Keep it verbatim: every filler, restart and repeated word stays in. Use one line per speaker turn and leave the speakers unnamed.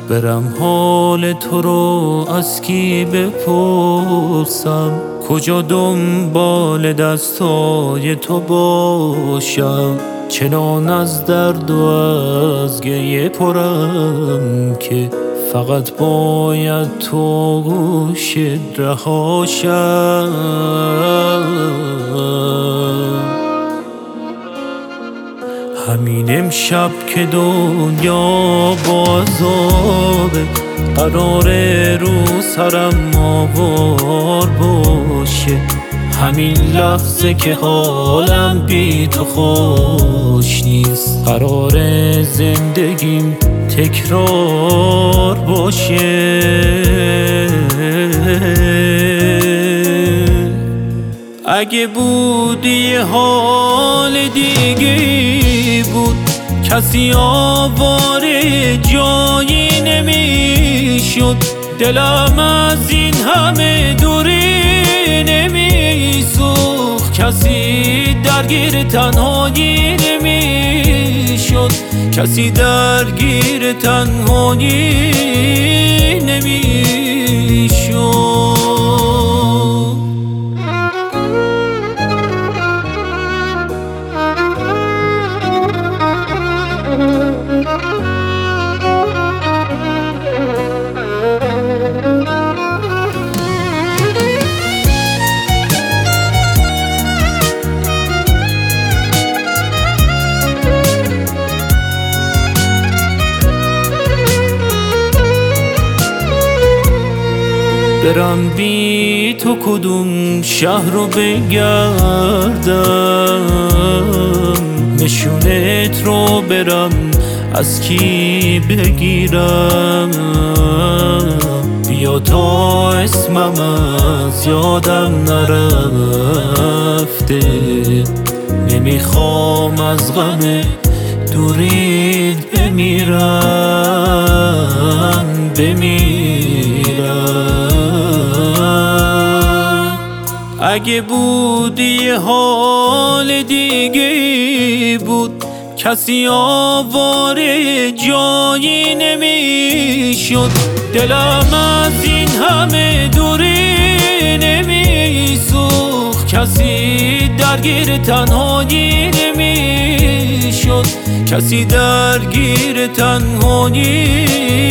برم حال تو رو از کی بپرسم، کجا دنبال دستای تو باشم. چنان از درد و از گریه پرم که فقط باید تو گوشت رهاشم. همین امشب که دنیا با عذابه، قراره رو سرم آوار باشه. همین لحظه که حالم بی تو خوش نیست، قراره زندگیم تکرار باشه. اگه بودی حال دیگه بود، کسی آواره جایی نمیشد. دلم از این همه دوری نمیسوخت، کسی درگیر تنهایی نمیشد، کسی درگیر تنهایی نمیشد. برم بی تو کدوم شهر رو بگردم، نشونت رو برم از کی بگیرم. بیا تا اسمم از یادم نرفته، نمیخوام از غم دورید بمیرم بمیرم. اگه بودی حال دیگه بود، کسی آواره جایی نمیشد. دلم از این همه دوری نمیسوخت، کسی درگیر تنهایی نمیشد، کسی درگیر تنهایی